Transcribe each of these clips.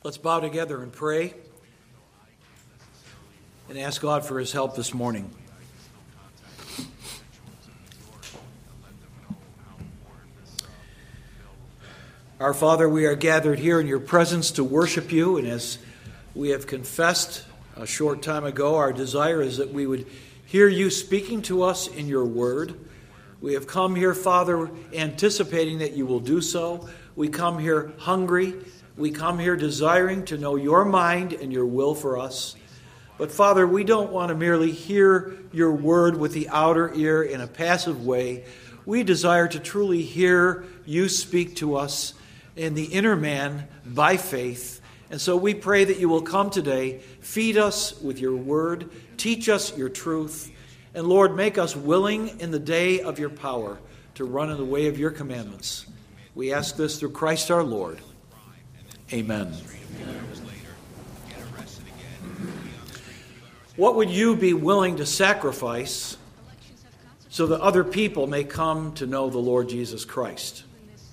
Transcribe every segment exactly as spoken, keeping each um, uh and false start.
Let's bow together and pray and ask God for his help this morning. Our Father, we are gathered here in your presence to worship you, and as we have confessed a short time ago, our desire is that we would hear you speaking to us in your word. We have come here, Father, anticipating that you will do so. We come here hungry. We come here desiring to know your mind and your will for us. But Father, we don't want to merely hear your word with the outer ear in a passive way. We desire to truly hear you speak to us in the inner man by faith. And so we pray that you will come today, feed us with your word, teach us your truth, and Lord, make us willing in the day of your power to run in the way of your commandments. We ask this through Christ our Lord. Amen. What would you be willing to sacrifice so that other people may come to know the Lord Jesus Christ?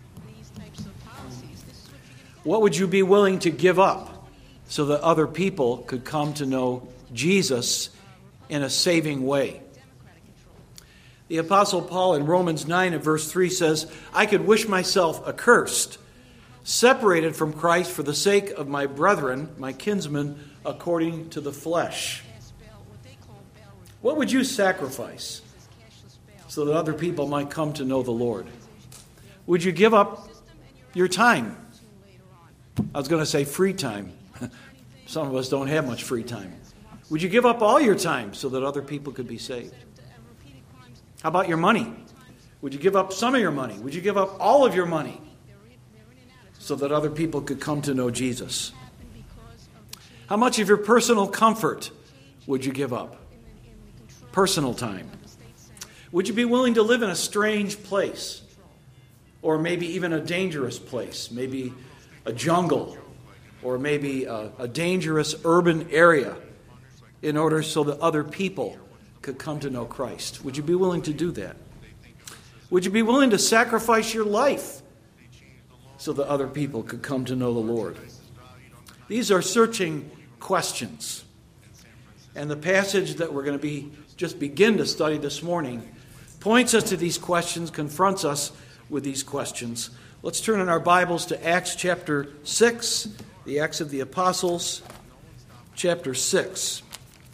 What would you be willing to give up so that other people could come to know Jesus in a saving way? The Apostle Paul in Romans nine and verse three says, I could wish myself accursed, separated from Christ for the sake of my brethren, my kinsmen, according to the flesh. What would you sacrifice so that other people might come to know the Lord? Would you give up your time? I was going to say free time. Some of us don't have much free time. Would you give up all your time so that other people could be saved? How about your money? Would you give up some of your money? Would you give up all of your money so that other people could come to know Jesus? How much of your personal comfort would you give up? Personal time. Would you be willing to live in a strange place? Or maybe even a dangerous place? Maybe a jungle? Or maybe a, a dangerous urban area in order so that other people could come to know Christ? Would you be willing to do that? Would you be willing to sacrifice your life so that other people could come to know the Lord? These are searching questions. And the passage that we're going to be just begin to study this morning points us to these questions, confronts us with these questions. Let's turn in our Bibles to Acts chapter six, the Acts of the Apostles, chapter six.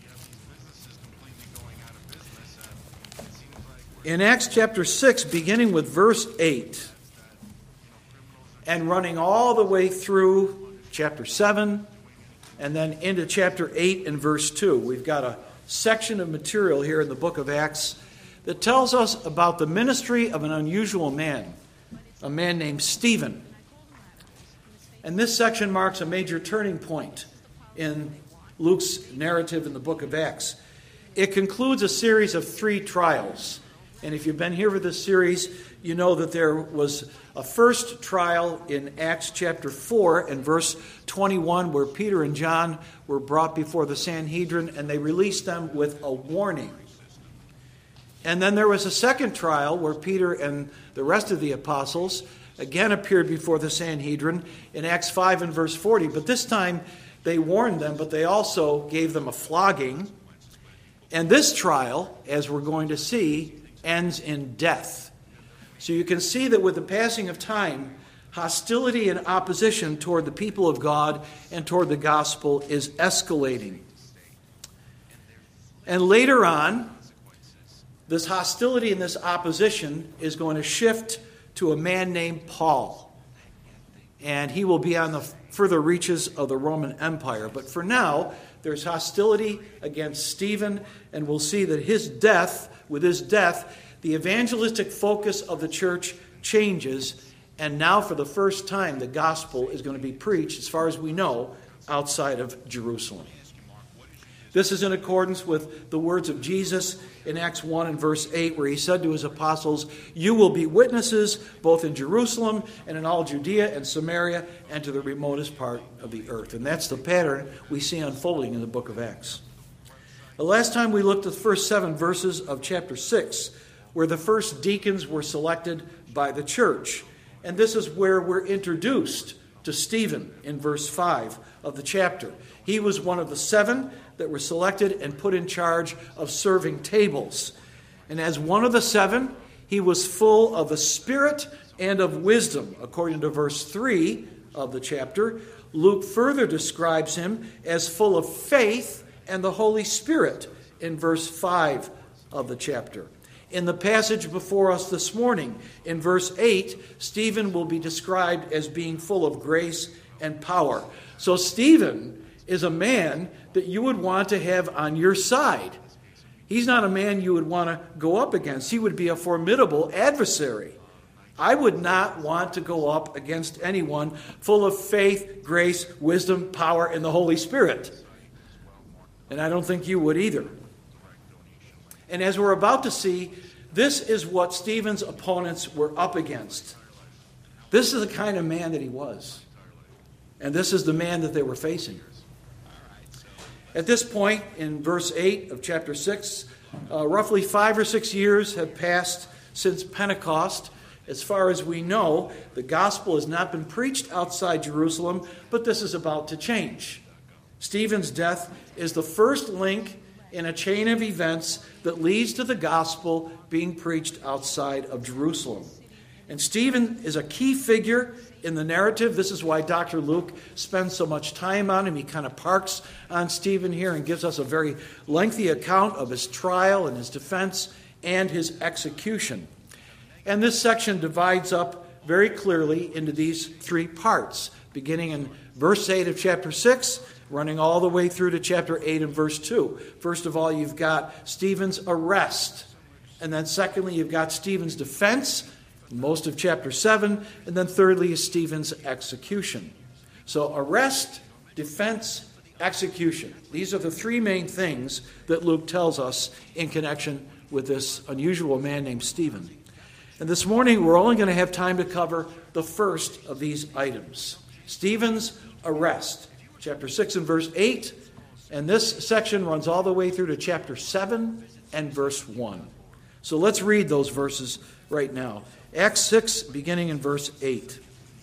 In Acts chapter six, beginning with verse eight, and running all the way through chapter seven, and then into chapter eight and verse two. We've got a section of material here in the book of Acts that tells us about the ministry of an unusual man, a man named Stephen. And this section marks a major turning point in Luke's narrative in the book of Acts. It concludes a series of three trials. And if you've been here for this series, you know that there was a first trial in Acts chapter four and verse twenty-one where Peter and John were brought before the Sanhedrin and they released them with a warning. And then there was a second trial where Peter and the rest of the apostles again appeared before the Sanhedrin in Acts five and verse forty. But this time they warned them, but they also gave them a flogging. And this trial, as we're going to see, ends in death. So you can see that with the passing of time, hostility and opposition toward the people of God and toward the gospel is escalating. And later on, this hostility and this opposition is going to shift to a man named Paul. And he will be on the further reaches of the Roman Empire. But for now, there's hostility against Stephen, and we'll see that his death, with his death, the evangelistic focus of the church changes, and now for the first time the gospel is going to be preached, as far as we know, outside of Jerusalem. This is in accordance with the words of Jesus in Acts one and verse eight, where he said to his apostles, "You will be witnesses both in Jerusalem and in all Judea and Samaria and to the remotest part of the earth." And that's the pattern we see unfolding in the book of Acts. The last time we looked at the first seven verses of chapter six, where the first deacons were selected by the church. And this is where we're introduced to Stephen in verse five of the chapter. He was one of the seven that were selected and put in charge of serving tables. And as one of the seven, he was full of the Spirit and of wisdom, according to verse three of the chapter. Luke further describes him as full of faith and the Holy Spirit in verse five of the chapter. In the passage before us this morning, in verse eight, Stephen will be described as being full of grace and power. So Stephen is a man that you would want to have on your side. He's not a man you would want to go up against. He would be a formidable adversary. I would not want to go up against anyone full of faith, grace, wisdom, power, and the Holy Spirit. And I don't think you would either. And as we're about to see, this is what Stephen's opponents were up against. This is the kind of man that he was. And this is the man that they were facing. At this point, in verse eight of chapter six, uh, roughly five or six years have passed since Pentecost. As far as we know, the gospel has not been preached outside Jerusalem, but this is about to change. Stephen's death is the first link in a chain of events that leads to the gospel being preached outside of Jerusalem. And Stephen is a key figure in the narrative. This is why Doctor Luke spends so much time on him. He kind of parks on Stephen here and gives us a very lengthy account of his trial and his defense and his execution. And this section divides up very clearly into these three parts, beginning in verse eight of chapter six, running all the way through to chapter eight and verse two. First of all, you've got Stephen's arrest. And then secondly, you've got Stephen's defense, most of chapter seven. And then thirdly is Stephen's execution. So arrest, defense, execution. These are the three main things that Luke tells us in connection with this unusual man named Stephen. And this morning, we're only going to have time to cover the first of these items. Stephen's arrest. Chapter six and verse eight. And this section runs all the way through to chapter seven and verse one. So let's read those verses right now. Acts six, beginning in verse eight.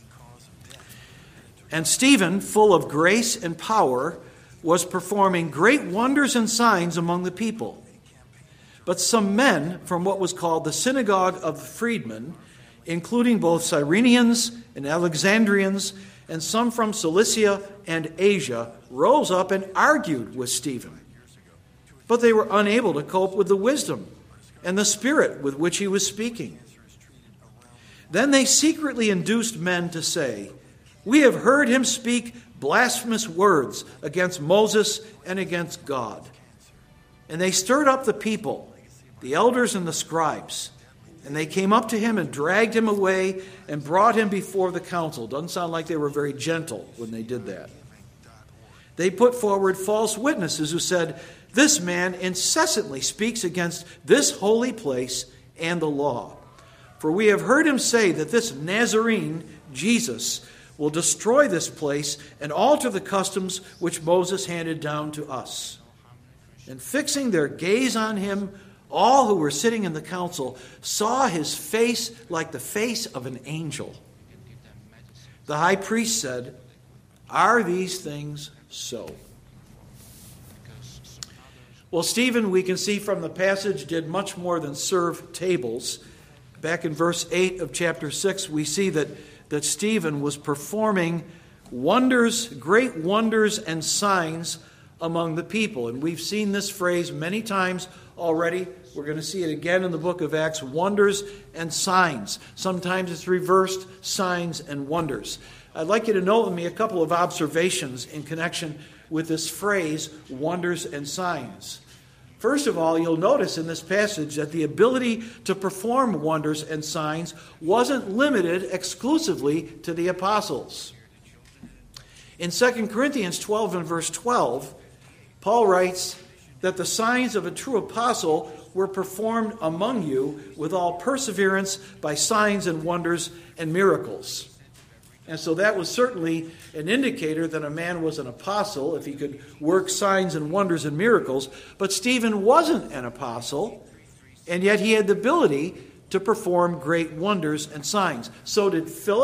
And Stephen, full of grace and power, was performing great wonders and signs among the people. But some men from what was called the synagogue of the freedmen, including both Cyrenians and Alexandrians, and some from Cilicia and Asia, rose up and argued with Stephen. But they were unable to cope with the wisdom and the spirit with which he was speaking. Then they secretly induced men to say, "We have heard him speak blasphemous words against Moses and against God." And they stirred up the people, the elders and the scribes, and they came up to him and dragged him away and brought him before the council. Doesn't sound like they were very gentle when they did that. They put forward false witnesses who said, "This man incessantly speaks against this holy place and the law. For we have heard him say that this Nazarene, Jesus, will destroy this place and alter the customs which Moses handed down to us." And fixing their gaze on him, all who were sitting in the council saw his face like the face of an angel. The high priest said, "Are these things so?" Well, Stephen, we can see from the passage, did much more than serve tables. Back in verse eight of chapter six, we see that, that Stephen was performing wonders, great wonders and signs among the people. And we've seen this phrase many times already. We're going to see it again in the book of Acts, wonders and signs. Sometimes it's reversed, signs and wonders. I'd like you to note with me a couple of observations in connection with this phrase, wonders and signs. First of all, you'll notice in this passage that the ability to perform wonders and signs wasn't limited exclusively to the apostles. In Second Corinthians twelve and verse twelve, Paul writes that the signs of a true apostle were performed among you with all perseverance by signs and wonders and miracles. And so that was certainly an indicator that a man was an apostle if he could work signs and wonders and miracles. But Stephen wasn't an apostle, and yet he had the ability to perform great wonders and signs. So did Philip,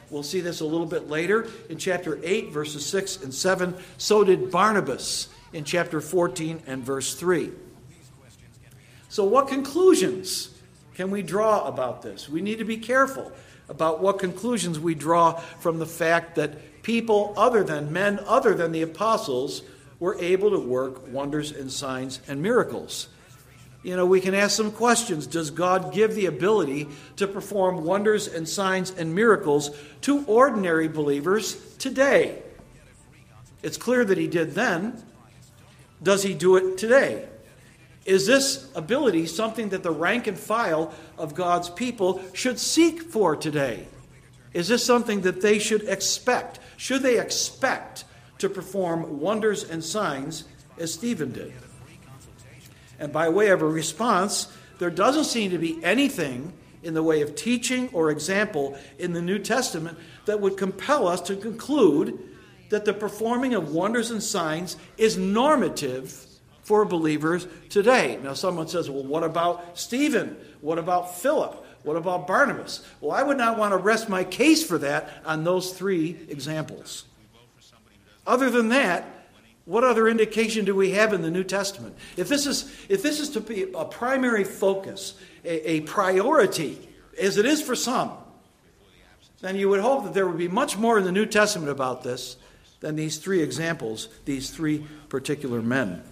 We'll see this a little bit later in chapter eight, verses six and seven. So did Barnabas in chapter fourteen and verse three. So what conclusions can we draw about this? We need to be careful about what conclusions we draw from the fact that people other than men, other than the apostles, were able to work wonders and signs and miracles. You know, we can ask some questions. Does God give the ability to perform wonders and signs and miracles to ordinary believers today? It's clear that he did then. Does he do it today? Is this ability something that the rank and file of God's people should seek for today? Is this something that they should expect? Should they expect to perform wonders and signs as Stephen did? And by way of a response, there doesn't seem to be anything in the way of teaching or example in the New Testament that would compel us to conclude that the performing of wonders and signs is normative for believers today. Now someone says, well, what about Stephen? What about Philip? What about Barnabas? Well, I would not want to rest my case for that on those three examples. Other than that, what other indication do we have in the New Testament? If this is, if this is to be a primary focus, a, a priority, as it is for some, then you would hope that there would be much more in the New Testament about this than these three examples, these three particular men.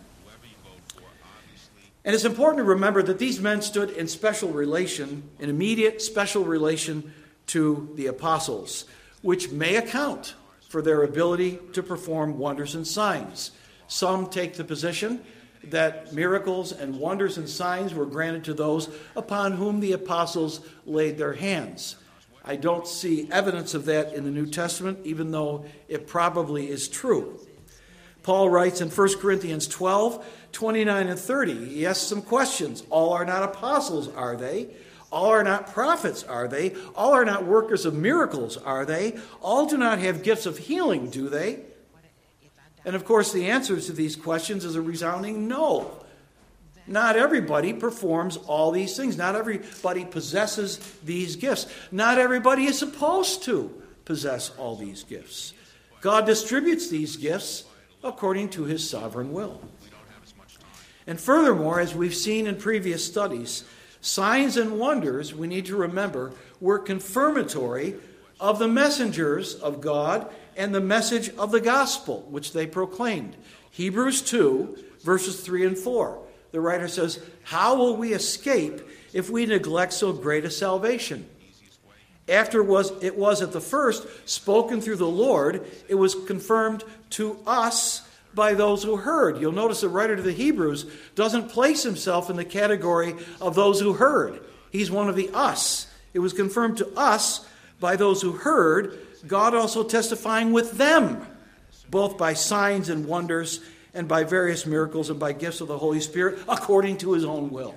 And it's important to remember that these men stood in special relation, in immediate special relation to the apostles, which may account for their ability to perform wonders and signs. Some take the position that miracles and wonders and signs were granted to those upon whom the apostles laid their hands. I don't see evidence of that in the New Testament, even though it probably is true. Paul writes in First Corinthians twelve, twenty-nine and thirty, he asks some questions. All are not apostles, are they? All are not prophets, are they? All are not workers of miracles, are they? All do not have gifts of healing, do they? And of course, the answers to these questions is a resounding no. Not everybody performs all these things. Not everybody possesses these gifts. Not everybody is supposed to possess all these gifts. God distributes these gifts according to his sovereign will. And furthermore, as we've seen in previous studies, signs and wonders, we need to remember, were confirmatory of the messengers of God and the message of the gospel, which they proclaimed. Hebrews two, verses three and four. The writer says, how will we escape if we neglect so great a salvation? After was, it was at the first spoken through the Lord, it was confirmed to us by those who heard. You'll notice the writer to the Hebrews doesn't place himself in the category of those who heard. He's one of the us. It was confirmed to us by those who heard, God also testifying with them, both by signs and wonders and by various miracles and by gifts of the Holy Spirit, according to his own will.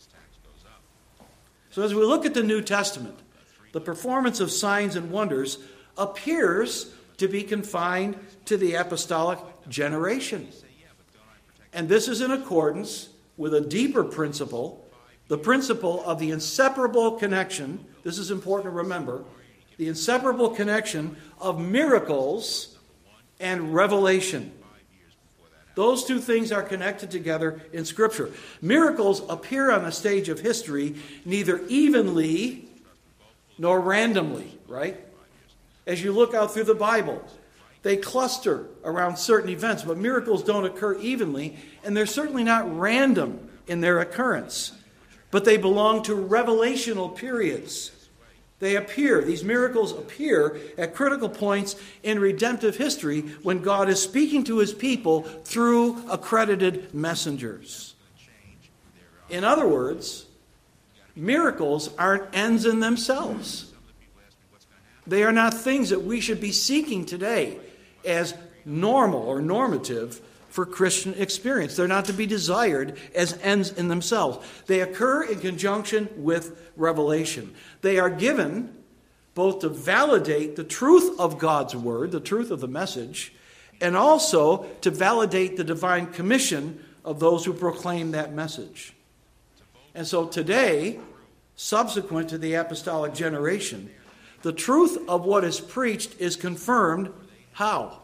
So as we look at the New Testament, the performance of signs and wonders appears to be confined to the apostolic generation. And this is in accordance with a deeper principle, the principle of the inseparable connection. This is important to remember. The inseparable connection of miracles and revelation. Those two things are connected together in Scripture. Miracles appear on the stage of history neither evenly nor randomly, right? As you look out through the Bible, they cluster around certain events, but miracles don't occur evenly, and they're certainly not random in their occurrence. But they belong to revelational periods. They appear, these miracles appear at critical points in redemptive history when God is speaking to his people through accredited messengers. In other words, miracles aren't ends in themselves. They are not things that we should be seeking today as normal or normative for Christian experience. They're not to be desired as ends in themselves. They occur in conjunction with revelation. They are given both to validate the truth of God's word, the truth of the message, and also to validate the divine commission of those who proclaim that message. And so today, subsequent to the apostolic generation, The truth of what is preached is confirmed. How?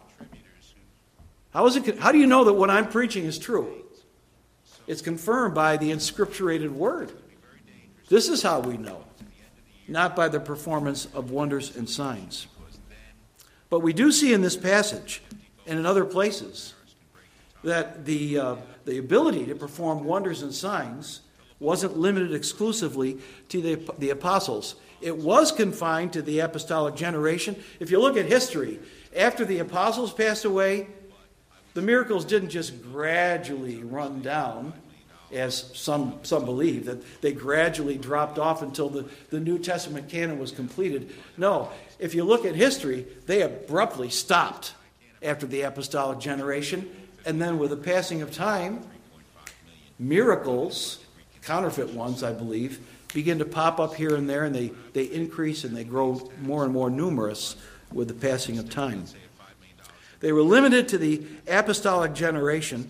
How is it? How do you know that what I'm preaching is true? It's confirmed by the inscripturated word. This is how we know, not by the performance of wonders and signs. But we do see in this passage and in other places that the uh, the ability to perform wonders and signs wasn't limited exclusively to the, the apostles. It was confined to the apostolic generation. If you look at history, after the apostles passed away, the miracles didn't just gradually run down, as some some believe, that they gradually dropped off until the, the New Testament canon was completed. No, if you look at history, they abruptly stopped after the apostolic generation, and then with the passing of time, miracles, counterfeit ones, I believe, begin to pop up here and there, and they, they increase and they grow more and more numerous with the passing of time. They were limited to the apostolic generation,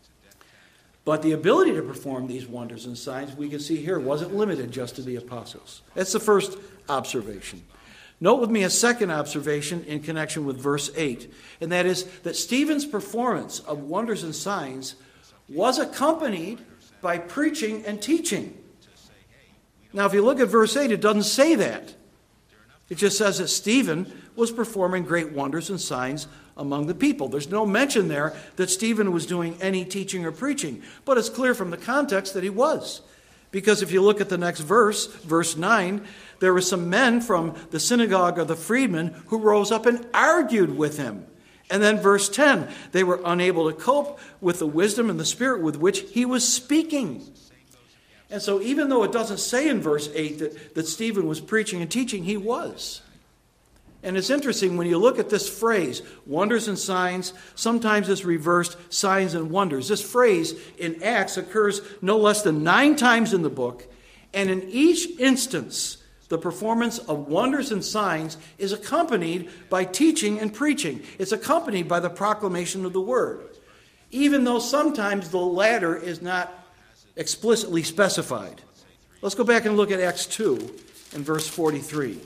but the ability to perform these wonders and signs, we can see here, wasn't limited just to the apostles. That's the first observation. Note with me a second observation in connection with verse eight, and that is that Stephen's performance of wonders and signs was accompanied by preaching and teaching. Now, if you look at verse eight, it doesn't say that. It just says that Stephen was performing great wonders and signs among the people. There's no mention there that Stephen was doing any teaching or preaching, but it's clear from the context that he was. Because if you look at the next verse, verse nine, there were some men from the synagogue of the freedmen who rose up and argued with him. And then verse ten, they were unable to cope with the wisdom and the spirit with which he was speaking. And so even though it doesn't say in verse eight that, that Stephen was preaching and teaching, he was. And it's interesting when you look at this phrase, wonders and signs, sometimes it's reversed, signs and wonders. This phrase in Acts occurs no less than nine times in the book, and in each instance, the performance of wonders and signs is accompanied by teaching and preaching. It's accompanied by the proclamation of the word, even though sometimes the latter is not explicitly specified. Let's go back and look at Acts two and verse forty-three.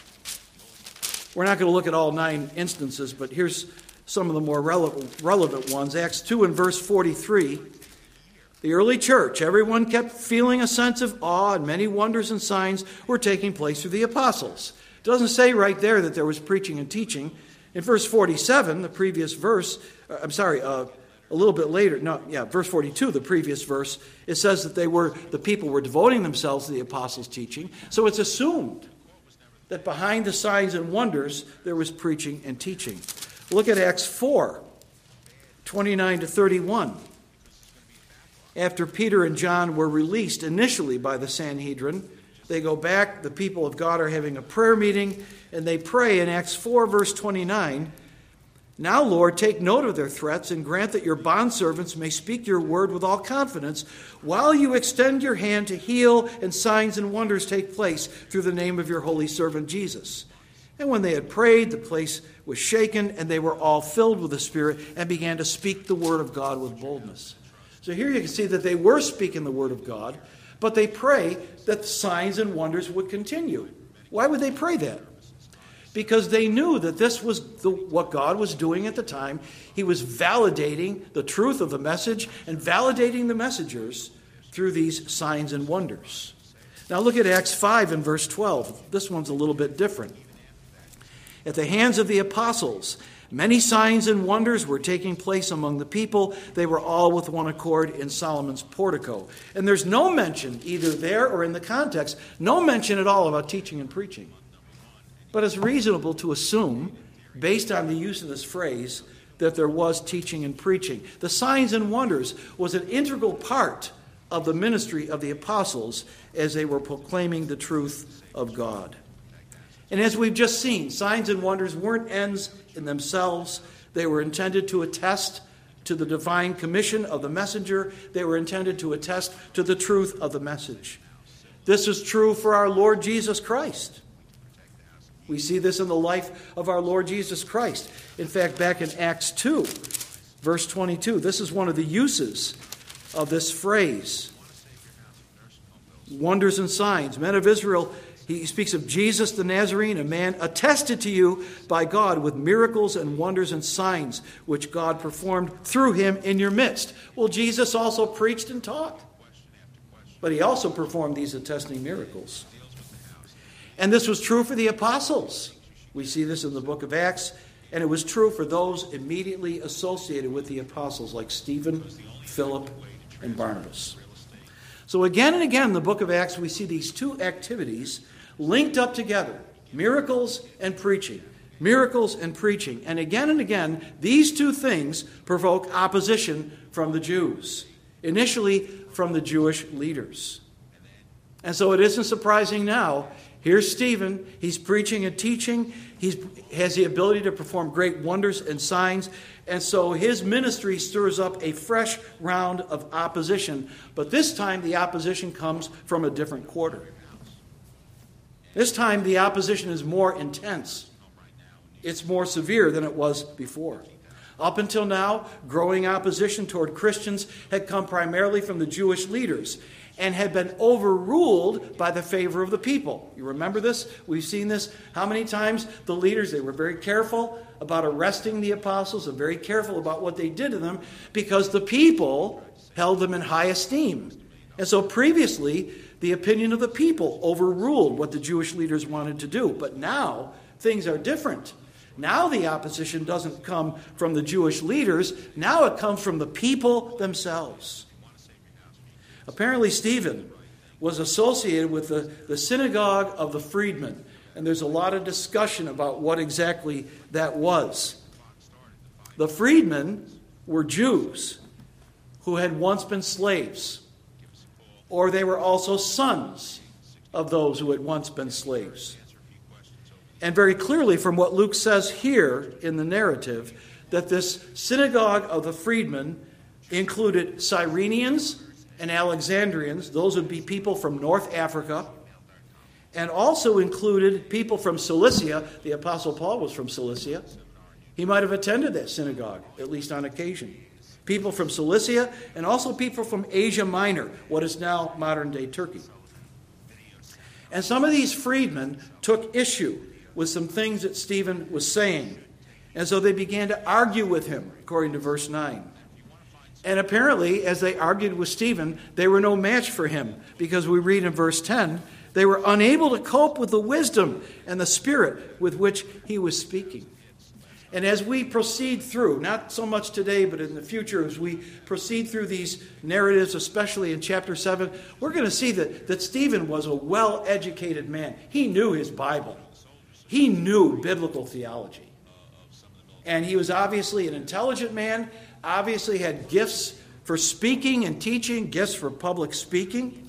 We're not going to look at all nine instances, but here's some of the more relevant, relevant ones. Acts two and verse forty-three. The early church, everyone kept feeling a sense of awe, and many wonders and signs were taking place through the apostles. It doesn't say right there that there was preaching and teaching. In verse forty-seven, the previous verse, uh, I'm sorry, uh, a little bit later, no, yeah, verse forty-two, the previous verse, it says that they were, the people were devoting themselves to the apostles' teaching. So it's assumed that behind the signs and wonders, there was preaching and teaching. Look at Acts four, twenty-nine to thirty-one. After Peter and John were released initially by the Sanhedrin, they go back, the people of God are having a prayer meeting, and they pray in Acts four, verse twenty-nine, "Now, Lord, take note of their threats and grant that your bondservants may speak your word with all confidence while you extend your hand to heal and signs and wonders take place through the name of your holy servant Jesus." And when they had prayed, the place was shaken, and they were all filled with the Spirit and began to speak the word of God with boldness. So here you can see that they were speaking the word of God, but they pray that the signs and wonders would continue. Why would they pray that? Because they knew that this was the, what God was doing at the time. He was validating the truth of the message and validating the messengers through these signs and wonders. Now look at Acts five and verse twelve. This one's a little bit different. At the hands of the apostles, many signs and wonders were taking place among the people. They were all with one accord in Solomon's portico. And there's no mention, either there or in the context, no mention at all about teaching and preaching. But it's reasonable to assume, based on the use of this phrase, that there was teaching and preaching. The signs and wonders was an integral part of the ministry of the apostles as they were proclaiming the truth of God. And as we've just seen, signs and wonders weren't ends in themselves. They were intended to attest to the divine commission of the messenger. They were intended to attest to the truth of the message. This is true for our Lord Jesus Christ. We see this in the life of our Lord Jesus Christ. In fact, back in Acts two, verse twenty-two, this is one of the uses of this phrase. Wonders and signs. Men of Israel He speaks of Jesus the Nazarene, a man attested to you by God with miracles and wonders and signs which God performed through him in your midst. Well, Jesus also preached and taught, but he also performed these attesting miracles. And this was true for the apostles. We see this in the book of Acts, and it was true for those immediately associated with the apostles like Stephen, Philip, and Barnabas. So again and again in the book of Acts, we see these two activities linked up together, miracles and preaching, miracles and preaching. And again and again, these two things provoke opposition from the Jews, initially from the Jewish leaders. And so it isn't surprising now. Here's Stephen. He's preaching and teaching. He has the ability to perform great wonders and signs. And so his ministry stirs up a fresh round of opposition. But this time the opposition comes from a different quarter. This time the opposition is more intense. It's more severe than it was before. Up until now, growing opposition toward Christians had come primarily from the Jewish leaders and had been overruled by the favor of the people. You remember this? We've seen this how many times? The leaders, they were very careful about arresting the apostles and very careful about what they did to them because the people held them in high esteem. And so previously, the opinion of the people overruled what the Jewish leaders wanted to do. But now, things are different. Now the opposition doesn't come from the Jewish leaders. Now it comes from the people themselves. Apparently, Stephen was associated with the, the synagogue of the freedmen. And there's a lot of discussion about what exactly that was. The freedmen were Jews who had once been slaves. Or they were also sons of those who had once been slaves. And very clearly from what Luke says here in the narrative, that this synagogue of the freedmen included Cyrenians and Alexandrians. Those would be people from North Africa. And also included people from Cilicia. The Apostle Paul was from Cilicia. He might have attended that synagogue, at least on occasion. People from Cilicia and also people from Asia Minor, what is now modern-day Turkey. And some of these freedmen took issue with some things that Stephen was saying. And so they began to argue with him, according to verse nine. And apparently, as they argued with Stephen, they were no match for him, because we read in verse ten, they were unable to cope with the wisdom and the spirit with which he was speaking. And as we proceed through, not so much today, but in the future, as we proceed through these narratives, especially in chapter seven, we're going to see that, that Stephen was a well-educated man. He knew his Bible. He knew biblical theology. And he was obviously an intelligent man, obviously had gifts for speaking and teaching, gifts for public speaking.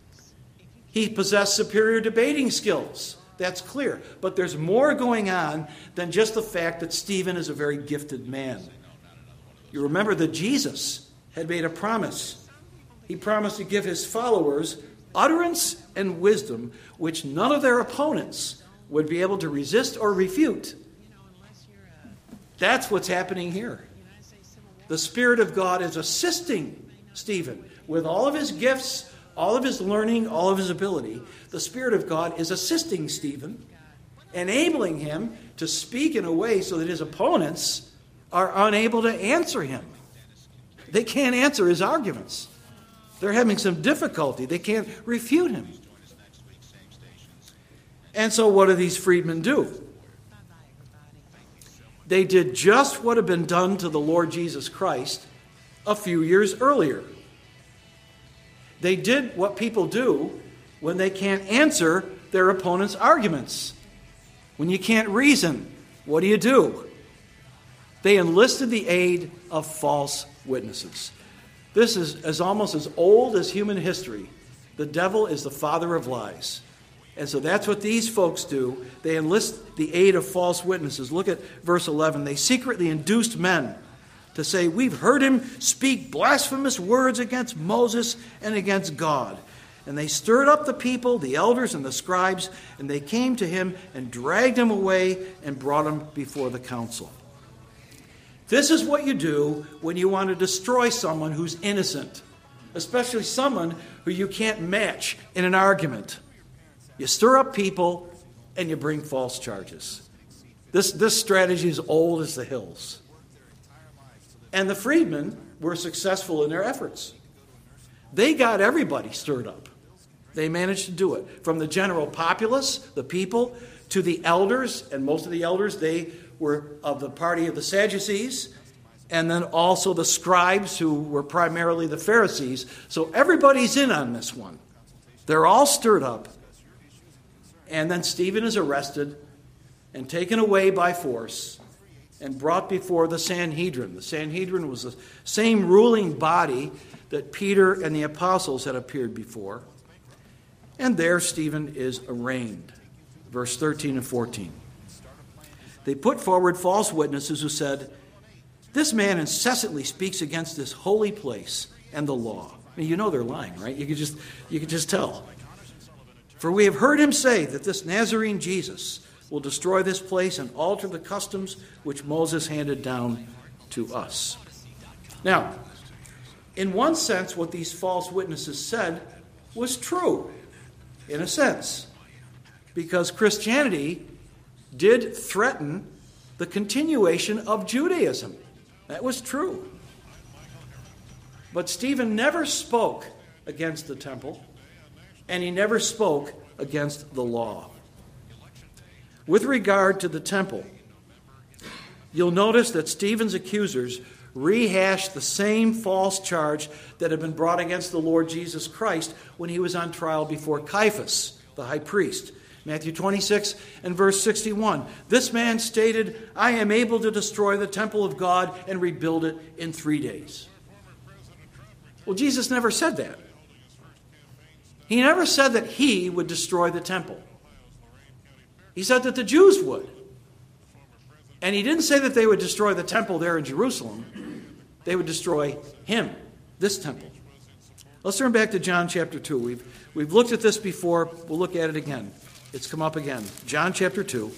He possessed superior debating skills. That's clear. But there's more going on than just the fact that Stephen is a very gifted man. You remember that Jesus had made a promise. He promised to give his followers utterance and wisdom which none of their opponents would be able to resist or refute. That's what's happening here. The Spirit of God is assisting Stephen with all of his gifts, all of his learning, all of his ability. The Spirit of God is assisting Stephen, enabling him to speak in a way so that his opponents are unable to answer him. They can't answer his arguments. They're having some difficulty. They can't refute him. And so what do these freedmen do? They did just what had been done to the Lord Jesus Christ a few years earlier. They did what people do when they can't answer their opponent's arguments. When you can't reason, what do you do? They enlisted the aid of false witnesses. This is as almost as old as human history. The devil is the father of lies. And so that's what these folks do. They enlist the aid of false witnesses. Look at verse eleven. They secretly induced men to say, "We've heard him speak blasphemous words against Moses and against God." And they stirred up the people, the elders and the scribes, and they came to him and dragged him away and brought him before the council. This is what you do when you want to destroy someone who's innocent, especially someone who you can't match in an argument. You stir up people and you bring false charges. This, this strategy is old as the hills. And the freedmen were successful in their efforts. They got everybody stirred up. They managed to do it. From the general populace, the people, to the elders, and most of the elders, they were of the party of the Sadducees, and then also the scribes, who were primarily the Pharisees. So everybody's in on this one. They're all stirred up. And then Stephen is arrested and taken away by force and brought before the Sanhedrin. The Sanhedrin was the same ruling body that Peter and the apostles had appeared before. And there Stephen is arraigned. Verse thirteen and fourteen. They put forward false witnesses who said, "This man incessantly speaks against this holy place and the law." I mean, you know they're lying, right? You could just you could just tell. "For we have heard him say that this Nazarene Jesus will destroy this place and alter the customs which Moses handed down to us." Now, in one sense, what these false witnesses said was true, in a sense, because Christianity did threaten the continuation of Judaism. That was true. But Stephen never spoke against the temple, and he never spoke against the law. With regard to the temple, you'll notice that Stephen's accusers rehashed the same false charge that had been brought against the Lord Jesus Christ when he was on trial before Caiaphas, the high priest. Matthew twenty-six and verse sixty-one. "This man stated, 'I am able to destroy the temple of God and rebuild it in three days.'" Well, Jesus never said that. He never said that he would destroy the temple. He said that the Jews would. And he didn't say that they would destroy the temple there in Jerusalem. They would destroy him, this temple. Let's turn back to John chapter two. We've, we've looked at this before. We'll look at it again. It's come up again. John chapter two.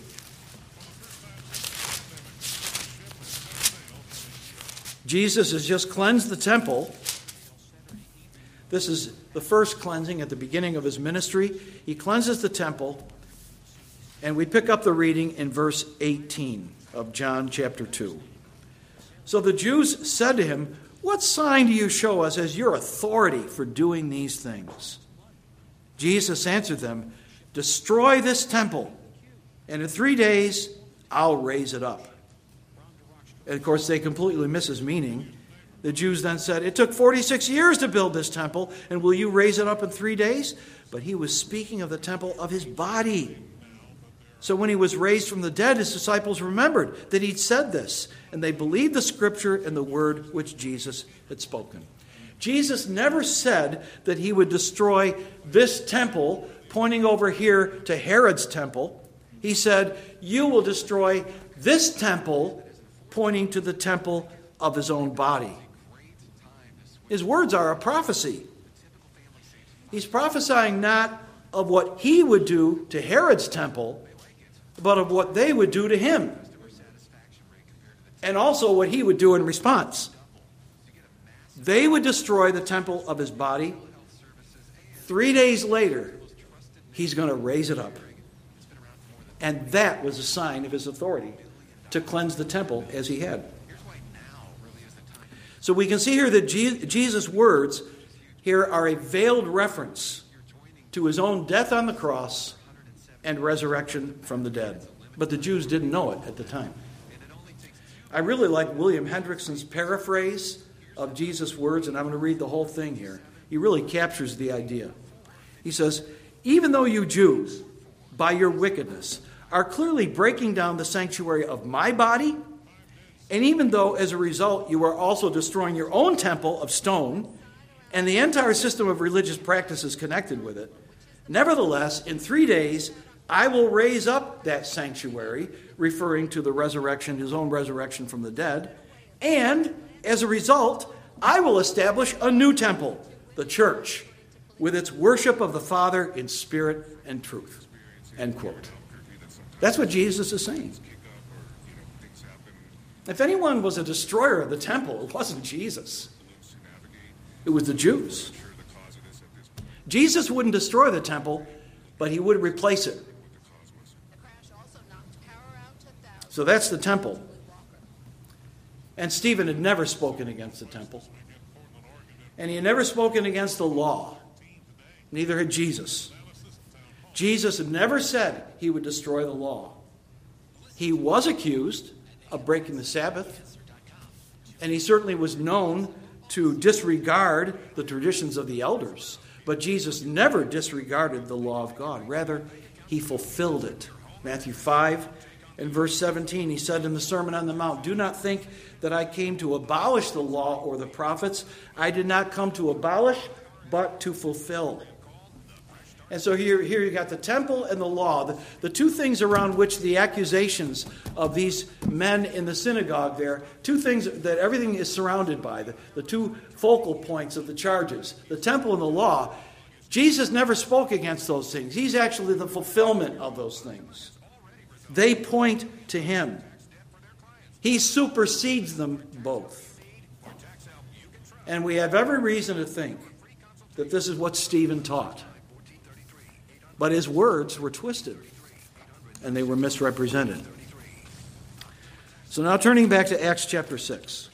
Jesus has just cleansed the temple. This is the first cleansing at the beginning of his ministry. He cleanses the temple. And we pick up the reading in verse eighteen of John chapter two. "So the Jews said to him, 'What sign do you show us as your authority for doing these things?' Jesus answered them, 'Destroy this temple, and in three days I'll raise it up.'" And of course, they completely miss his meaning. The Jews then said, "It took forty-six years to build this temple, and will you raise it up in three days?" But he was speaking of the temple of his body. So when he was raised from the dead, his disciples remembered that he'd said this, and they believed the scripture and the word which Jesus had spoken. Jesus never said that he would destroy this temple, pointing over here to Herod's temple. He said, "You will destroy this temple," pointing to the temple of his own body. His words are a prophecy. He's prophesying not of what he would do to Herod's temple, but of what they would do to him. And also what he would do in response. They would destroy the temple of his body. Three days later, he's going to raise it up. And that was a sign of his authority to cleanse the temple as he had. So we can see here that Jesus' words here are a veiled reference to his own death on the cross and resurrection from the dead. But the Jews didn't know it at the time. I really like William Hendrickson's paraphrase of Jesus' words, and I'm going to read the whole thing here. He really captures the idea. He says, "Even though you Jews, by your wickedness, are clearly breaking down the sanctuary of my body, and even though as a result you are also destroying your own temple of stone and the entire system of religious practices connected with it, nevertheless, in three days, I will raise up that sanctuary," referring to the resurrection, his own resurrection from the dead, "and as a result, I will establish a new temple, the church, with its worship of the Father in spirit and truth." End quote. That's what Jesus is saying. If anyone was a destroyer of the temple, it wasn't Jesus. It was the Jews. Jesus wouldn't destroy the temple but he would replace it. So that's the temple. And Stephen had never spoken against the temple. And he had never spoken against the law. Neither had Jesus. Jesus had never said he would destroy the law. He was accused of breaking the Sabbath. And he certainly was known to disregard the traditions of the elders. But Jesus never disregarded the law of God. Rather, he fulfilled it. Matthew five and verse seventeen, he said in the Sermon on the Mount, "Do not think that I came to abolish the law or the prophets. I did not come to abolish, but to fulfill." And so here, here you got the temple and the law, the, the two things around which the accusations of these men in the synagogue there, two things that everything is surrounded by, the, the two focal points of the charges, the temple and the law. Jesus never spoke against those things. He's actually the fulfillment of those things. They point to him. He supersedes them both. And we have every reason to think that this is what Stephen taught. But his words were twisted, and they were misrepresented. So now turning back to Acts chapter six.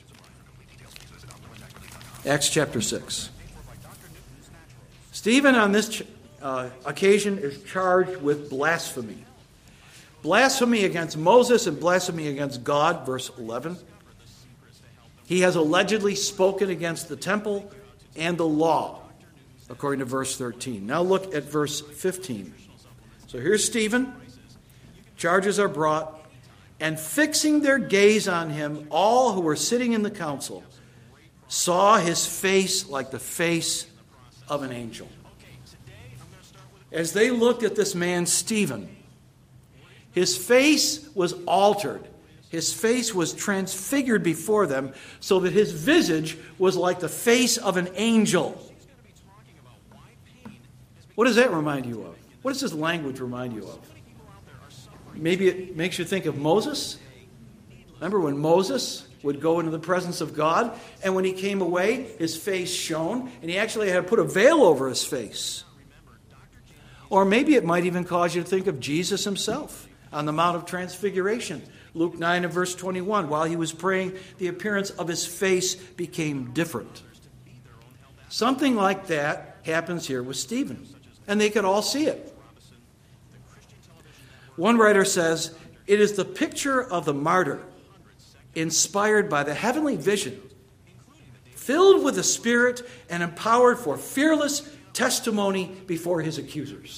Acts chapter six. Stephen on this uh, occasion is charged with blasphemy. Blasphemy against Moses and blasphemy against God, verse eleven. He has allegedly spoken against the temple and the law, according to verse thirteen. Now look at verse fifteen. So here's Stephen. Charges are brought. And fixing their gaze on him, all who were sitting in the council saw his face like the face of an angel. As they looked at this man, Stephen, his face was altered. His face was transfigured before them so that his visage was like the face of an angel. What does that remind you of? What does this language remind you of? Maybe it makes you think of Moses. Remember when Moses would go into the presence of God, and when he came away, his face shone, and he actually had to put a veil over his face. Or maybe it might even cause you to think of Jesus himself on the Mount of Transfiguration. Luke nine and verse twenty-one, while he was praying, the appearance of his face became different. Something like that happens here with Stephen, and they could all see it. One writer says, it is the picture of the martyr, inspired by the heavenly vision, filled with the Spirit and empowered for fearless testimony before his accusers.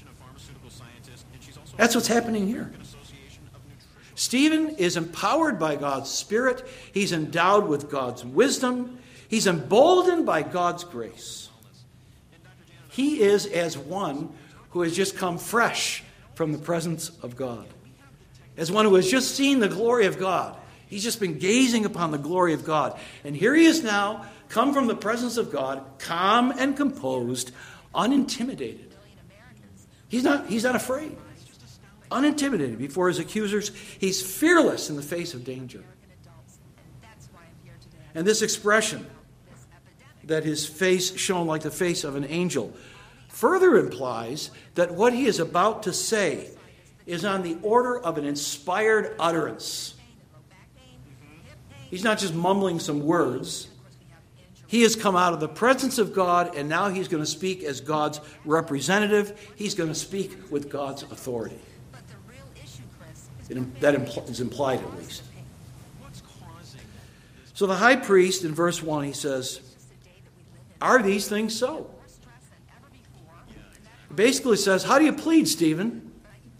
That's what's happening here. Stephen is empowered by God's Spirit. He's endowed with God's wisdom. He's emboldened by God's grace. He is as one who has just come fresh from the presence of God. As one who has just seen the glory of God. He's just been gazing upon the glory of God. And here he is now, come from the presence of God, calm and composed, unintimidated. He's not, he's not afraid. Unintimidated before his accusers. He's fearless in the face of danger. And this expression, that his face shone like the face of an angel, further implies that what he is about to say is on the order of an inspired utterance. He's not just mumbling some words. He has come out of the presence of God, and now he's going to speak as God's representative. He's going to speak with God's authority. It, that impl- is implied at least. So the high priest, in verse one, he says, are these things so? He basically says, how do you plead, Stephen?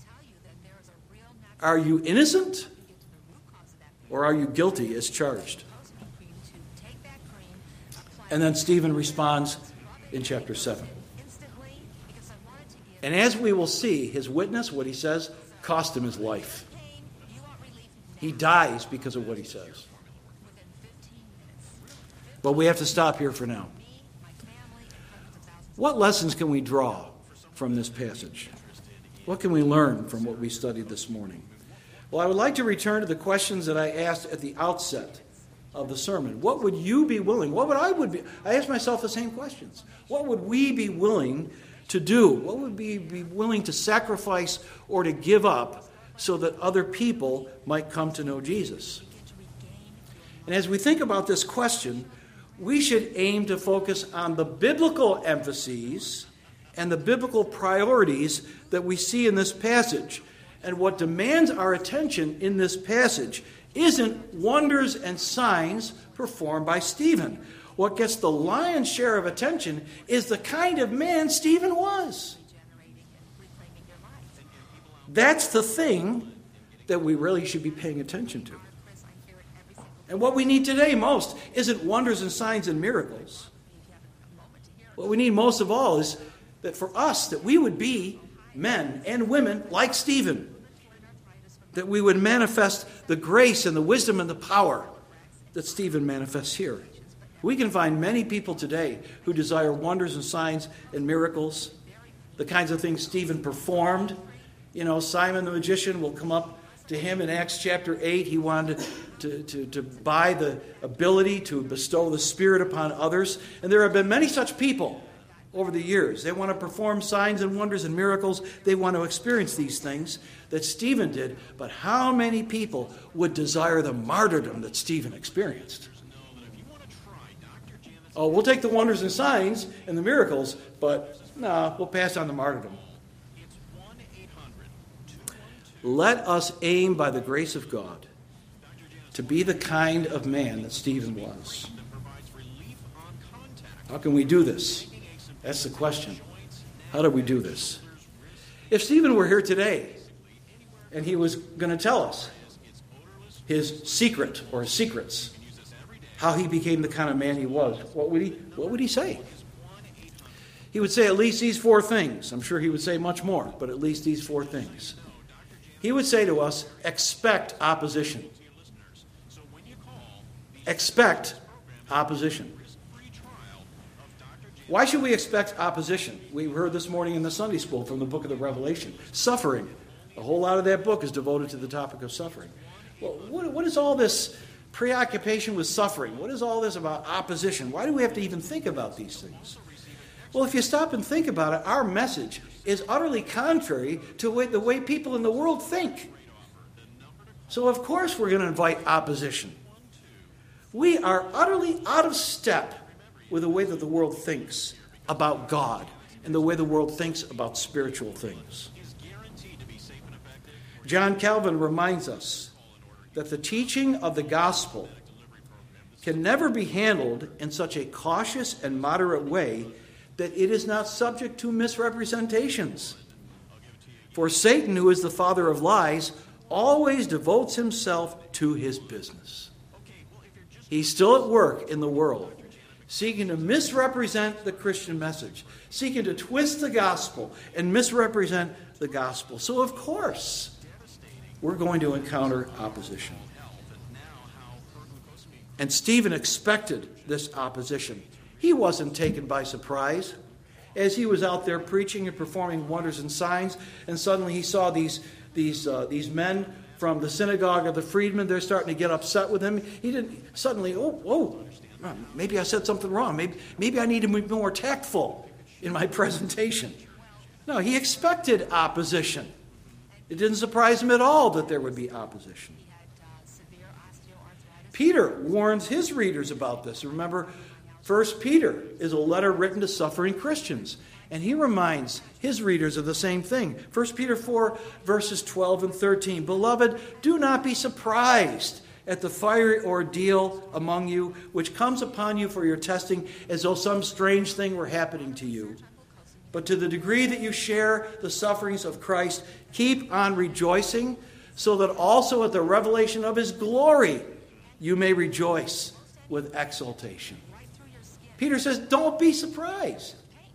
Are you innocent? Or are you guilty as charged? And then Stephen responds in chapter seven. And as we will see, his witness, what he says, cost him his life. He dies because of what he says. But we have to stop here for now. What lessons can we draw from this passage? What can we learn from what we studied this morning? Well, I would like to return to the questions that I asked at the outset of the sermon. What would you be willing? What would I would be? I asked myself the same questions. What would we be willing to do? What would we be willing to sacrifice or to give up so that other people might come to know Jesus? And as we think about this question, we should aim to focus on the biblical emphases and the biblical priorities that we see in this passage. And what demands our attention in this passage isn't wonders and signs performed by Stephen. What gets the lion's share of attention is the kind of man Stephen was. That's the thing that we really should be paying attention to. And what we need today most isn't wonders and signs and miracles. What we need most of all is that for us, that we would be men and women like Stephen. That we would manifest the grace and the wisdom and the power that Stephen manifests here. We can find many people today who desire wonders and signs and miracles, the kinds of things Stephen performed. You know, Simon the magician will come up to him in Acts chapter eight. He wanted to, to, to buy the ability to bestow the Spirit upon others. And there have been many such people over the years. They want to perform signs and wonders and miracles. They want to experience these things that Stephen did. But how many people would desire the martyrdom that Stephen experienced? Oh, we'll take the wonders and signs and the miracles, but no, nah, we'll pass on the martyrdom. Let us aim by the grace of God to be the kind of man that Stephen was. How can we do this? That's the question. How do we do this? If Stephen were here today and he was going to tell us his secret or his secrets, how he became the kind of man he was, what would he, what would he say? He would say at least these four things. I'm sure he would say much more, but at least these four things. He would say to us, expect opposition. Expect opposition. Why should we expect opposition? We heard this morning in the Sunday school from the book of the Revelation. Suffering. A whole lot of that book is devoted to the topic of suffering. Well, what, what is all this preoccupation with suffering? What is all this about opposition? Why do we have to even think about these things? Well, if you stop and think about it, our message is utterly contrary to the way people in the world think. So, of course, we're going to invite opposition. We are utterly out of step with the way that the world thinks about God and the way the world thinks about spiritual things. John Calvin reminds us that the teaching of the gospel can never be handled in such a cautious and moderate way that it is not subject to misrepresentations. For Satan, who is the father of lies, always devotes himself to his business. He's still at work in the world, seeking to misrepresent the Christian message, seeking to twist the gospel and misrepresent the gospel. So, of course, we're going to encounter opposition. And Stephen expected this opposition. He wasn't taken by surprise. As he was out there preaching and performing wonders and signs, and suddenly he saw these, these, uh, these men from the synagogue of the freedmen. They're starting to get upset with him. He didn't suddenly, oh, oh, maybe I said something wrong. Maybe, maybe I need to be more tactful in my presentation. No, he expected opposition. It didn't surprise him at all that there would be opposition. Peter warns his readers about this. Remember, First Peter is a letter written to suffering Christians, and he reminds his readers of the same thing. First Peter four, verses twelve and thirteen. Beloved, do not be surprised at the fiery ordeal among you, which comes upon you for your testing, as though some strange thing were happening to you. But to the degree that you share the sufferings of Christ, keep on rejoicing, so that also at the revelation of his glory you may rejoice with exultation. Peter says, don't be surprised.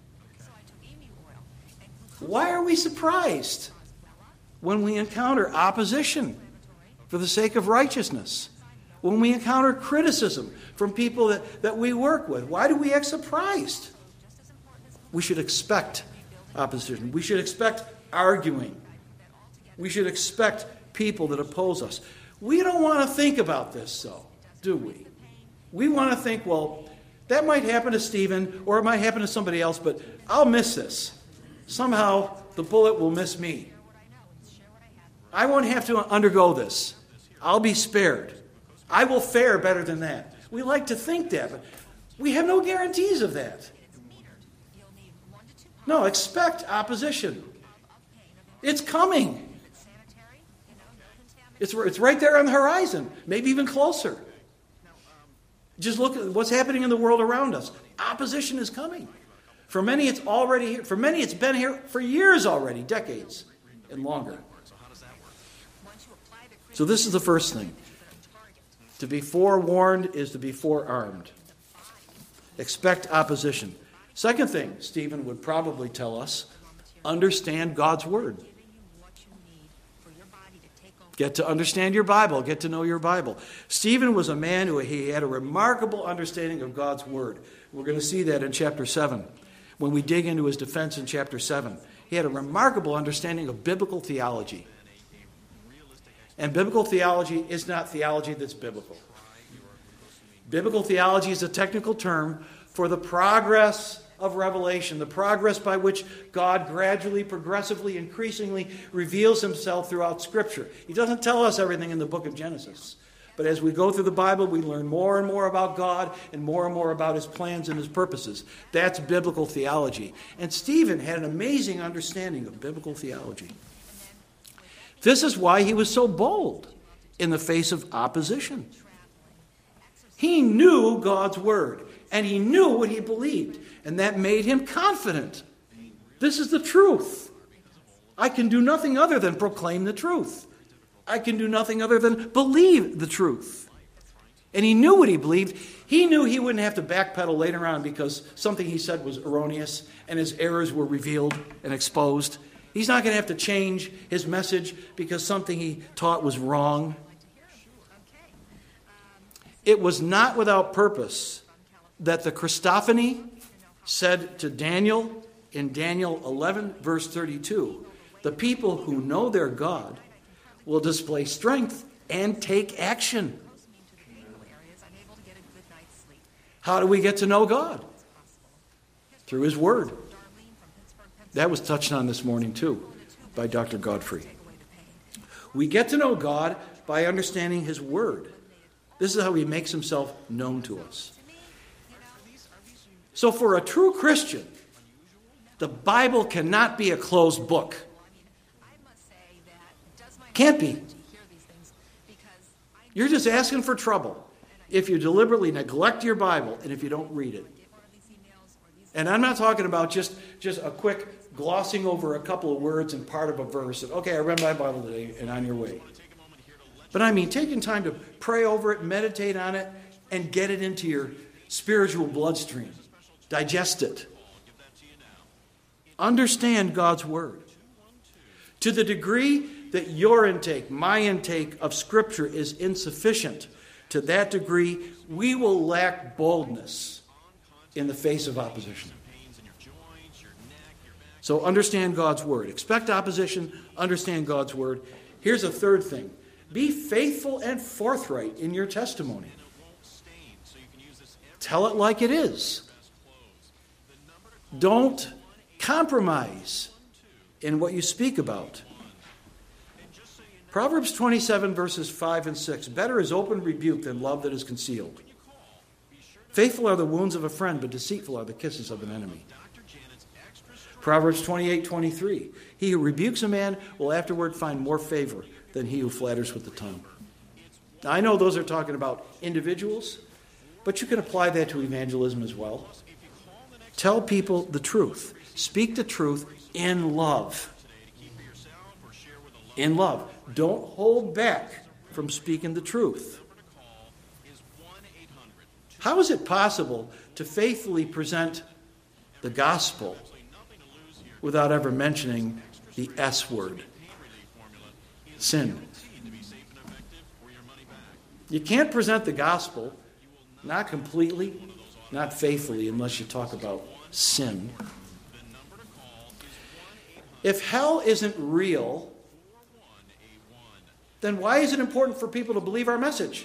Why are we surprised when we encounter opposition for the sake of righteousness? When we encounter criticism from people that, that we work with? Why do we act surprised? We should expect opposition. We should expect arguing. We should expect people that oppose us. We don't want to think about this, though, do we? We want to think, well, that might happen to Stephen, or it might happen to somebody else, but I'll miss this. somehow the bullet will miss me. I won't have to undergo this. I'll be spared. I will fare better than that. We like to think that, but we have no guarantees of that. No, expect opposition. It's coming. It's, it's right there on the horizon, maybe even closer. Just look at what's happening in the world around us. Opposition is coming. For many, it's already here. For many, it's been here for years already, decades and longer. So this is the first thing. To be forewarned is to be forearmed. Expect opposition. Second thing, Stephen would probably tell us, understand God's Word. Get to understand your Bible. Get to know your Bible. Stephen was a man who he had a remarkable understanding of God's Word. We're going to see that in chapter seven. When we dig into his defense in chapter seven. He had a remarkable understanding of biblical theology. And biblical theology is not theology that's biblical. Biblical theology is a technical term for the progress of revelation, the progress by which God gradually, progressively, increasingly reveals himself throughout Scripture. He doesn't tell us everything in the book of Genesis. But as we go through the Bible, we learn more and more about God and more and more about his plans and his purposes. That's biblical theology. And Stephen had an amazing understanding of biblical theology. This is why he was so bold in the face of opposition. He knew God's Word, and he knew what he believed, and that made him confident. This is the truth. I can do nothing other than proclaim the truth. I can do nothing other than believe the truth. And he knew what he believed. He knew he wouldn't have to backpedal later on because something he said was erroneous and his errors were revealed and exposed. He's not going to have to change his message because something he taught was wrong. It was not without purpose that the Christophany said to Daniel in Daniel eleven, verse thirty-two, the people who know their God will display strength and take action. How do we get to know God? Through his Word. That was touched on this morning too by Doctor Godfrey. We get to know God by understanding his Word. This is how he makes himself known to us. So for a true Christian, the Bible cannot be a closed book. Can't be. You're just asking for trouble if you deliberately neglect your Bible and if you don't read it. And I'm not talking about just, just a quick glossing over a couple of words and part of a verse. And, okay, I read my Bible today and on your way. But I mean taking time to pray over it, meditate on it, and get it into your spiritual bloodstream. Digest it. Understand God's Word. To the degree that your intake, my intake of Scripture is insufficient, to that degree we will lack boldness in the face of opposition. So understand God's Word. Expect opposition, understand God's Word. Here's a third thing. Be faithful and forthright in your testimony. Tell it like it is. Don't compromise in what you speak about. Proverbs twenty-seven, verses five and six. Better is open rebuke than love that is concealed. Faithful are the wounds of a friend, but deceitful are the kisses of an enemy. Proverbs twenty-eight, twenty-three. He who rebukes a man will afterward find more favor than he who flatters with the tongue. Now, I know those are talking about individuals, but you can apply that to evangelism as well. Tell people the truth. Speak the truth in love. In love. Don't hold back from speaking the truth. How is it possible to faithfully present the gospel without ever mentioning the S word? Sin. You can't present the gospel, not completely, not faithfully, unless you talk about sin. If hell isn't real, then why is it important for people to believe our message?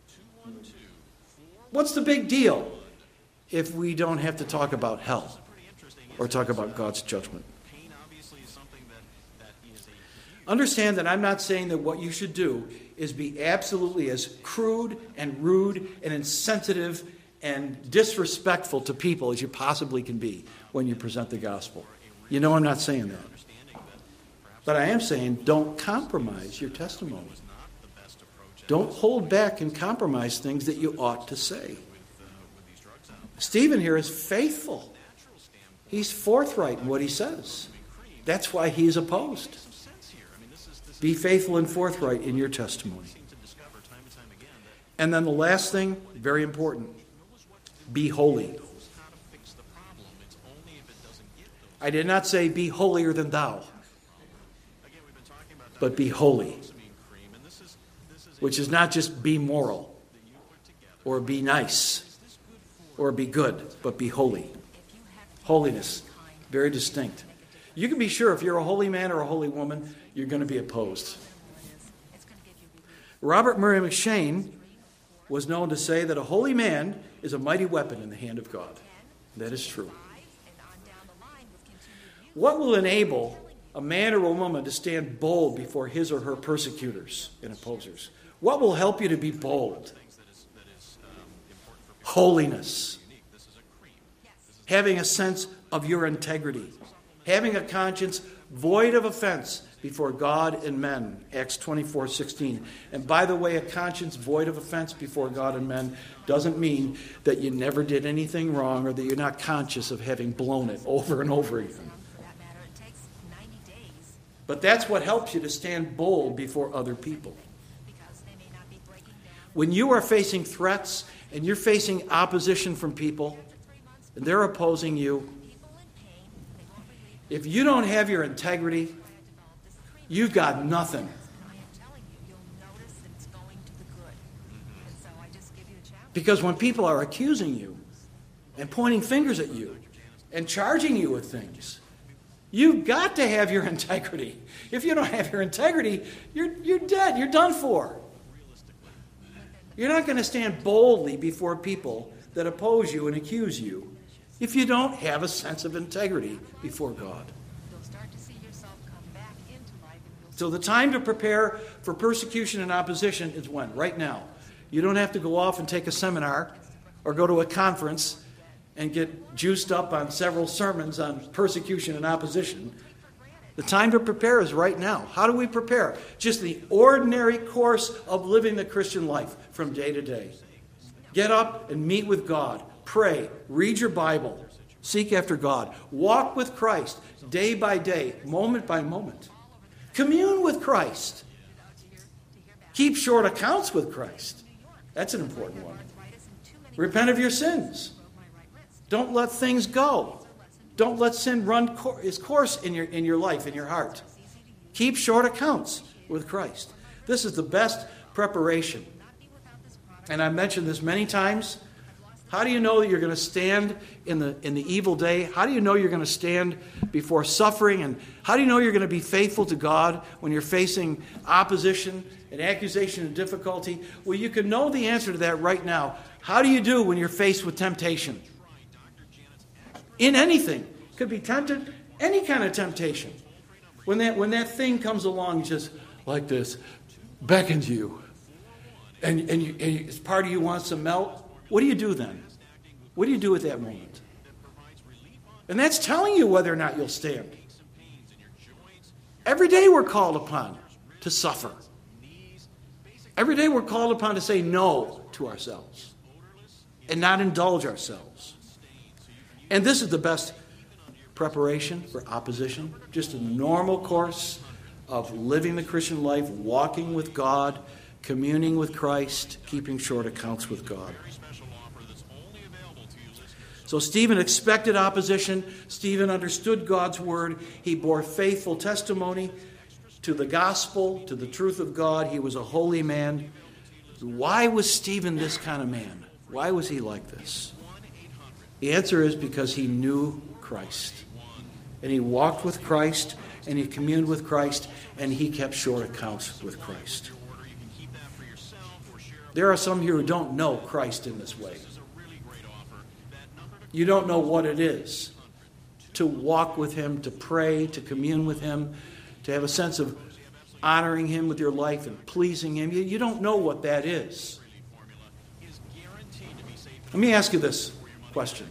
What's the big deal if we don't have to talk about hell or talk about God's judgment? Understand that I'm not saying that what you should do is be absolutely as crude and rude and insensitive and disrespectful to people as you possibly can be when you present the gospel. You know I'm not saying that. But I am saying don't compromise your testimony. Don't hold back and compromise things that you ought to say. Stephen here is faithful. He's forthright in what he says. That's why he's opposed. Be faithful and forthright in your testimony. And then the last thing, very important, be holy. I did not say be holier than thou, but be holy, which is not just be moral or be nice or be good, but be holy. Holiness, very distinct. You can be sure if you're a holy man or a holy woman, you're going to be opposed. Robert Murray McShane was known to say that a holy man is a mighty weapon in the hand of God. That is true. What will enable a man or a woman to stand bold before his or her persecutors and opposers? What will help you to be bold? Holiness. Having a sense of your integrity. Having a conscience void of offense before God and men. Acts twenty-four sixteen. And by the way, a conscience void of offense before God and men doesn't mean that you never did anything wrong or that you're not conscious of having blown it over and over again. But that's what helps you to stand bold before other people. When you are facing threats and you're facing opposition from people and they're opposing you, if you don't have your integrity, you've got nothing. Because when people are accusing you and pointing fingers at you and charging you with things, you've got to have your integrity. If you don't have your integrity, you're, you're dead. You're done for. You're not going to stand boldly before people that oppose you and accuse you if you don't have a sense of integrity before God. So the time to prepare for persecution and opposition is when? Right now. You don't have to go off and take a seminar or go to a conference and get juiced up on several sermons on persecution and opposition. The time to prepare is right now. How do we prepare? Just the ordinary course of living the Christian life from day to day. Get up and meet with God. Pray. Read your Bible. Seek after God. Walk with Christ day by day, moment by moment. Commune with Christ. Keep short accounts with Christ. That's an important one. Repent of your sins. Don't let things go. Don't let sin run its course in your, in your life, in your heart. Keep short accounts with Christ. This is the best preparation. And I've mentioned this many times. How do you know that you're going to stand in the in the evil day? How do you know you're going to stand before suffering? And how do you know you're going to be faithful to God when you're facing opposition and accusation and difficulty? Well, you can know the answer to that right now. How do you do when you're faced with temptation? In anything. Could be tempted, any kind of temptation. When that when that thing comes along just like this, beckons you, and, and, you, and you, part of you wants to melt, what do you do then? What do you do at that moment? And that's telling you whether or not you'll stand. Every day we're called upon to suffer. Every day we're called upon to say no to ourselves and not indulge ourselves. And this is the best preparation for opposition. Just a normal course of living the Christian life, walking with God, communing with Christ, keeping short accounts with God. So Stephen expected opposition. Stephen understood God's word. He bore faithful testimony to the gospel, to the truth of God. He was a holy man. Why was Stephen this kind of man? Why was he like this? The answer is because he knew Christ. And he walked with Christ, and he communed with Christ, and he kept short accounts with Christ. There are some here who don't know Christ in this way. You don't know what it is to walk with him, to pray, to commune with him, to have a sense of honoring Him with your life and pleasing Him. You, you don't know what that is. Let me ask you this question.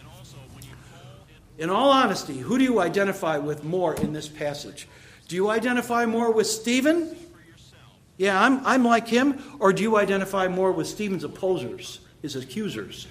In all honesty, who do you identify with more in this passage? Do you identify more with Stephen? Yeah, I'm, I'm like him. Or do you identify more with Stephen's opposers, his accusers?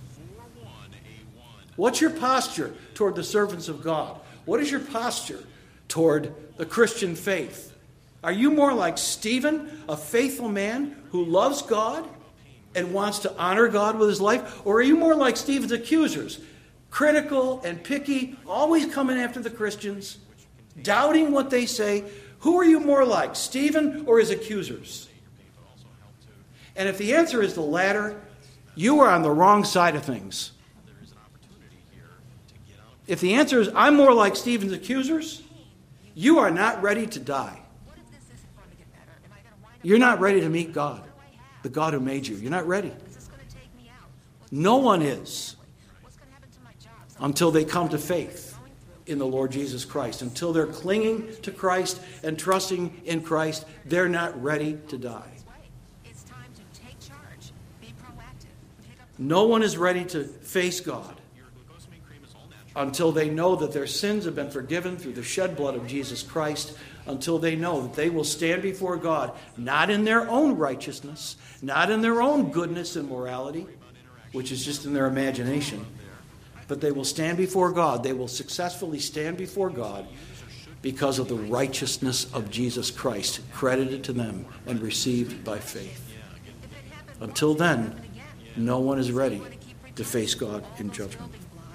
What's your posture toward the servants of God? What is your posture toward the Christian faith? Are you more like Stephen, a faithful man who loves God and wants to honor God with his life? Or are you more like Stephen's accusers, critical and picky, always coming after the Christians, doubting what they say? Who are you more like, Stephen or his accusers? And if the answer is the latter, you are on the wrong side of things. If the answer is, I'm more like Stephen's accusers, you are not ready to die. You're not ready to meet God, the God who made you. You're not ready. No one is until they come to faith in the Lord Jesus Christ. Until they're clinging to Christ and trusting in Christ, they're not ready to die. No one is ready to face God until they know that their sins have been forgiven through the shed blood of Jesus Christ, until they know that they will stand before God, not in their own righteousness, not in their own goodness and morality, which is just in their imagination, but they will stand before God. They will successfully stand before God because of the righteousness of Jesus Christ, credited to them and received by faith. Until then, no one is ready to face God in judgment.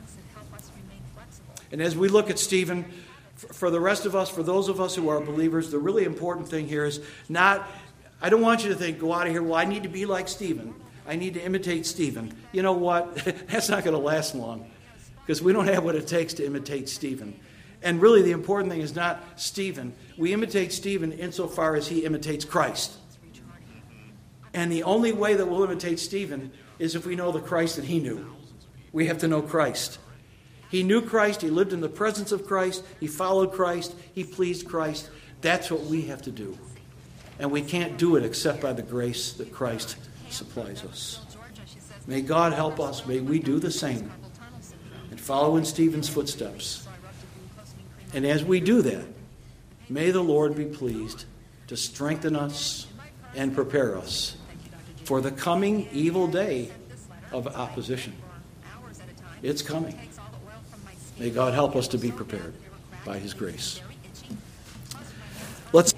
And as we look at Stephen, for the rest of us, for those of us who are believers, the really important thing here is not, I don't want you to think, go out of here, well, I need to be like Stephen. I need to imitate Stephen. You know what? That's not going to last long, because we don't have what it takes to imitate Stephen. And really the important thing is not Stephen. We imitate Stephen insofar as he imitates Christ. And the only way that we'll imitate Stephen is if we know the Christ that he knew. We have to know Christ. He knew Christ. He lived in the presence of Christ. He followed Christ. He pleased Christ. That's what we have to do. And we can't do it except by the grace that Christ supplies us. May God help us. May we do the same and follow in Stephen's footsteps. And as we do that, may the Lord be pleased to strengthen us and prepare us for the coming evil day of opposition. It's coming. May God help us to be prepared by His grace. Let's.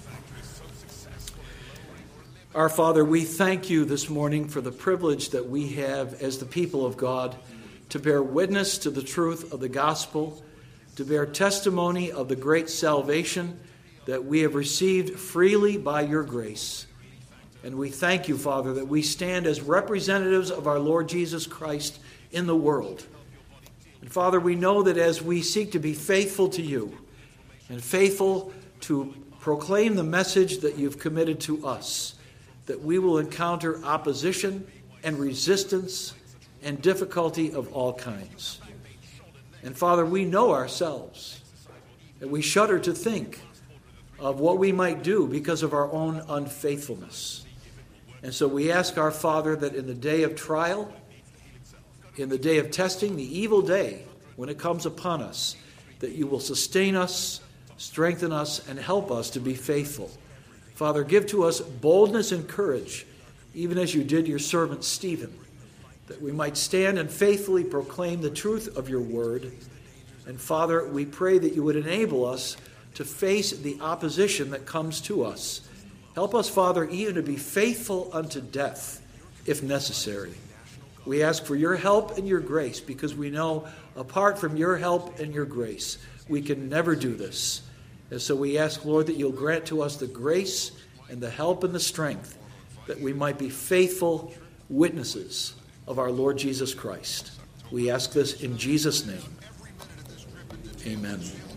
Our Father, we thank you this morning for the privilege that we have as the people of God to bear witness to the truth of the gospel, to bear testimony of the great salvation that we have received freely by your grace. And we thank you, Father, that we stand as representatives of our Lord Jesus Christ in the world. And Father, we know that as we seek to be faithful to you and faithful to proclaim the message that you've committed to us, that we will encounter opposition and resistance and difficulty of all kinds. And Father, we know ourselves, and we shudder to think of what we might do because of our own unfaithfulness. And so we ask our Father that in the day of trial, in the day of testing, the evil day, when it comes upon us, that you will sustain us, strengthen us, and help us to be faithful. Father, give to us boldness and courage, even as you did your servant Stephen, that we might stand and faithfully proclaim the truth of your word. And Father, we pray that you would enable us to face the opposition that comes to us. Help us, Father, even to be faithful unto death, if necessary. We ask for your help and your grace, because we know apart from your help and your grace, we can never do this. And so we ask, Lord, that you'll grant to us the grace and the help and the strength that we might be faithful witnesses of our Lord Jesus Christ. We ask this in Jesus' name. Amen.